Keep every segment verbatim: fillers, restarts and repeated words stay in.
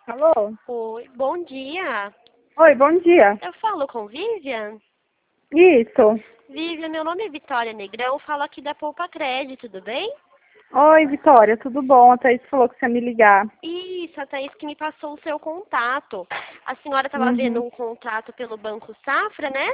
Alô? Oi, bom dia. Oi, bom dia. Eu falo com Vivian. Isso. Vivian, meu nome é Vitória Negrão, falo aqui da Poupa Crédito, tudo bem? Oi, Vitória, tudo bom? A Thaís falou que você ia me ligar. Isso, a Thaís que me passou o seu contato. A senhora estava vendo Uhum. um contrato pelo Banco Safra, né?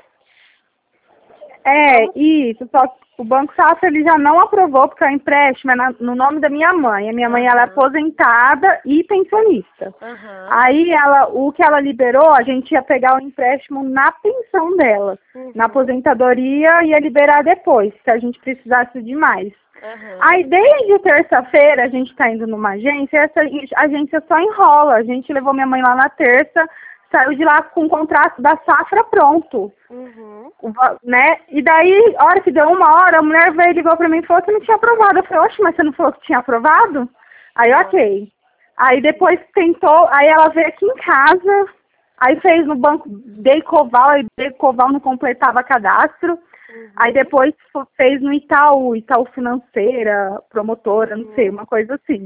É, Vamos. isso, só que o Banco Safra ele já não aprovou porque o empréstimo é na- no nome da minha mãe. A minha mãe ela é Aham, aposentada e pensionista. aham, Aí ela, o que ela liberou, a gente ia pegar o empréstimo na pensão dela. Na uhum, aposentadoria ia liberar depois, se a gente precisasse de mais. aham. Aí, desde terça-feira, a gente está indo numa agência, essa agência só enrola. A gente levou minha mãe lá na terça, saiu de lá com o contrato da safra pronto, Uhum. o va- né? E daí, a hora que deu uma hora, a mulher veio e ligou pra mim e falou que não tinha aprovado. Eu falei, oxe, mas você não falou que tinha aprovado? Aí, Nossa. ok. Aí depois tentou, aí ela veio aqui em casa, aí fez no banco Deicoval, aí Deicoval não completava cadastro. Aí Uhum. depois fo- fez no Itaú, Itaú Financeira, promotora, não sei, Uhum. uma coisa assim.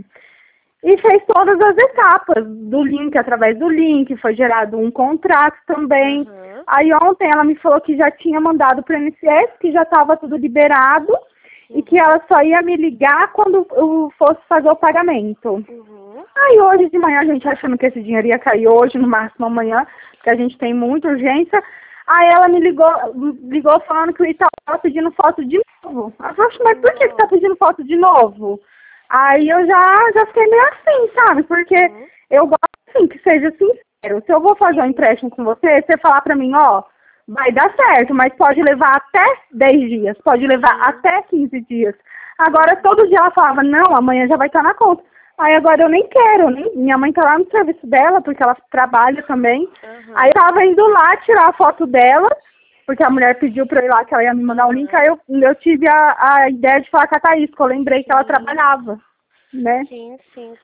E fez todas as etapas do link, através do link, foi gerado um contrato também. Aham. Aí ontem ela me falou que já tinha mandado para o I N S S, que já estava tudo liberado e que Uhum. ela só ia me ligar quando eu fosse fazer o pagamento. Uhum. Aí hoje de manhã a gente achando que esse dinheiro ia cair hoje, no máximo amanhã, porque a gente tem muita urgência. Aí ela me ligou, ligou falando que o Itaú estava pedindo foto de novo. Eu falei, "Oxe, mas por que que tá Nossa. pedindo foto de novo?" Aí eu já, já fiquei meio assim, sabe? Porque Uhum. eu gosto assim, que seja sincero. Se eu vou fazer um empréstimo com você, você falar pra mim, ó, vai dar certo, mas pode levar até dez dias, pode levar Sim. até quinze dias. Agora, Uhum. todo dia ela falava, não, amanhã já vai estar na conta. Aí agora eu nem quero, nem, minha mãe tá lá no serviço dela, porque ela trabalha também. Aí eu Aham. tava indo lá tirar a foto dela, porque a mulher pediu pra eu ir lá que ela ia me mandar o link, Aham. aí eu, eu tive a, a ideia de falar com a Thaís, que eu lembrei que ela Sim. trabalhava, né? Sim, sim.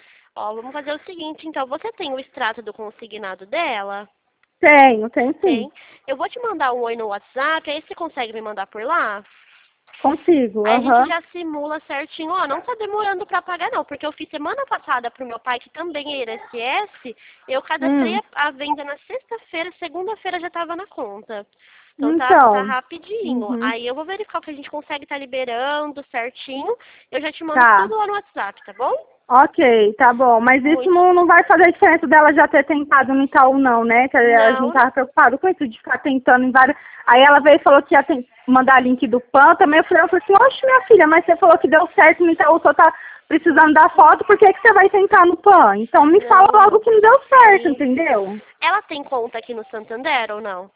Ó, vamos fazer o seguinte, então. Você tem o extrato do consignado dela? Tenho, tenho sim. Tem. Eu vou te mandar um oi no WhatsApp, aí você consegue me mandar por lá? Consigo, Aí a gente aham. já simula certinho. Ó, não tá demorando pra pagar não, porque eu fiz semana passada pro meu pai, que também é I N S S, eu cadastrei Hum, a, a venda na sexta-feira, segunda-feira já tava na conta. Então tá, tá então, rapidinho. uhum, Aí eu vou verificar o que a gente consegue tá liberando certinho. Eu já te mando tá. tudo lá no WhatsApp, tá bom? Ok, tá bom. Mas isso Muito. não, não vai fazer diferença dela já ter tentado no Itaú, não, né? Que a gente Não, tava preocupado com isso, de ficar tentando em vários. Aí ela veio e falou que ia ten- mandar link do PAN também. Eu falei, eu falei assim, oxe, minha filha, mas você falou que deu certo no Itaú, só tá precisando da foto, por que, que você vai tentar no PAN? Então me fala logo não. que não deu certo, Sim. entendeu? Ela tem conta aqui no Santander ou não?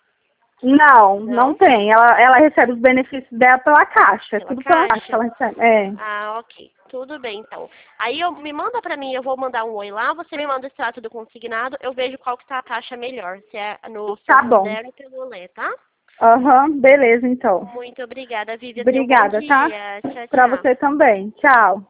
Não, não Não? tem. Ela, ela recebe os benefícios dela pela caixa, Pela tudo pela caixa que caixa? ela recebe. É. Ah, ok. Tudo bem, então. Aí eu me manda pra mim, eu vou mandar um oi lá, você me manda o extrato do consignado, eu vejo qual que tá a taxa melhor, se é no Tá bom. Santander ou pelo Olé, tá? Aham, beleza então. Muito obrigada, Vivian. Tenha um bom Obrigada, tá? dia. Tchau, Pra tchau. você também. Tchau.